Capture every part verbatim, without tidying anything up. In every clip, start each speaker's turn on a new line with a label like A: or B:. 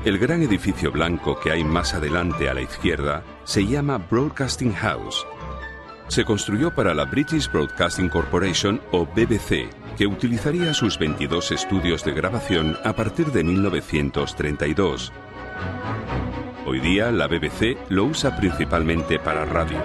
A: El gran edificio blanco que hay más adelante a la izquierda se llama Broadcasting House. Se construyó para la British Broadcasting Corporation o B B C, que utilizaría sus veintidós estudios de grabación a partir de mil novecientos treinta y dos. Hoy día la B B C lo usa principalmente para radio.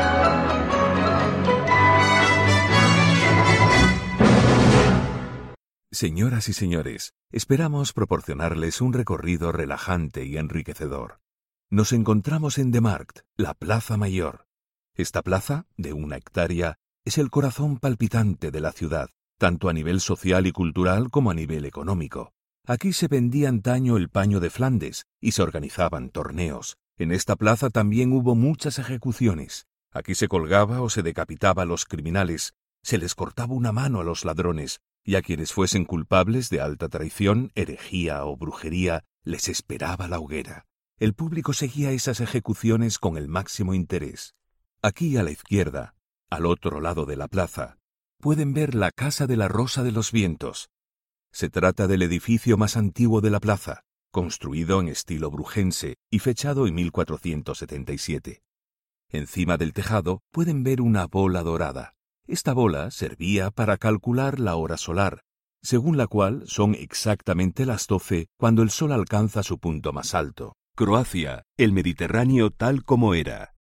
B: Señoras y señores, esperamos proporcionarles un recorrido relajante y enriquecedor. Nos encontramos en The Markt, la Plaza Mayor. Esta plaza, de una hectárea, es el corazón palpitante de la ciudad, tanto a nivel social y cultural como a nivel económico. Aquí se vendía antaño el paño de Flandes y se organizaban torneos. En esta plaza también hubo muchas ejecuciones. Aquí se colgaba o se decapitaba a los criminales, se les cortaba una mano a los ladrones, y a quienes fuesen culpables de alta traición, herejía o brujería, les esperaba la hoguera. El público seguía esas ejecuciones con el máximo interés. Aquí a la izquierda, al otro lado de la plaza, pueden ver la Casa de la Rosa de los Vientos. Se trata del edificio más antiguo de la plaza, construido en estilo brujense y fechado en mil cuatrocientos setenta y siete. Encima del tejado pueden ver una bola dorada. Esta bola servía para calcular la hora solar, según la cual son exactamente las doce cuando el sol alcanza su punto más alto. Croacia, el Mediterráneo tal como era.